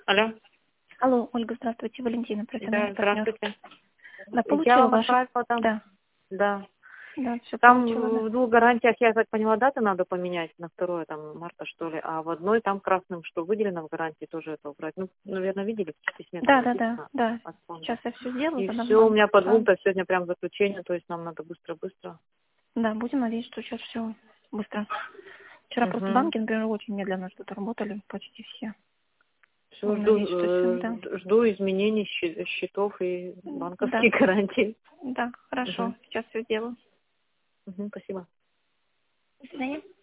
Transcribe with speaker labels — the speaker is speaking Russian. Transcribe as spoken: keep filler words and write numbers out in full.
Speaker 1: Алло.
Speaker 2: Алло, Ольга, здравствуйте, Валентина,
Speaker 1: Да,
Speaker 2: профессиональный партнер.
Speaker 1: здравствуйте.
Speaker 2: Да,
Speaker 1: Я
Speaker 2: получила
Speaker 1: вам
Speaker 2: ваши...
Speaker 1: отправила там.
Speaker 2: Да,
Speaker 1: Да.
Speaker 2: да, все
Speaker 1: Там
Speaker 2: получила, да.
Speaker 1: в двух гарантиях, я так поняла, даты надо поменять на второе там марта, что ли, а в одной там красным, что выделено в гарантии, тоже это убрать. Ну, наверное, видели, в письме там
Speaker 2: Да, да, да,
Speaker 1: написано
Speaker 2: да.
Speaker 1: от фонда.
Speaker 2: Сейчас я все сделаю,
Speaker 1: И
Speaker 2: подам
Speaker 1: все, у
Speaker 2: вам.
Speaker 1: меня по
Speaker 2: Да,
Speaker 1: двум-то сегодня прям заключение, то есть нам надо быстро-быстро.
Speaker 2: да, будем надеяться, что сейчас все быстро. Вчера просто
Speaker 1: Угу.
Speaker 2: банки, например, очень медленно что-то работали, почти все.
Speaker 1: Все,
Speaker 2: Будем
Speaker 1: жду,
Speaker 2: надеяться, что все, да.
Speaker 1: э, жду изменений щи- счетов и
Speaker 2: Да,
Speaker 1: банковских гарантий.
Speaker 2: да, хорошо,
Speaker 1: Угу.
Speaker 2: сейчас все сделаю.
Speaker 1: Угу, спасибо.
Speaker 2: До свидания.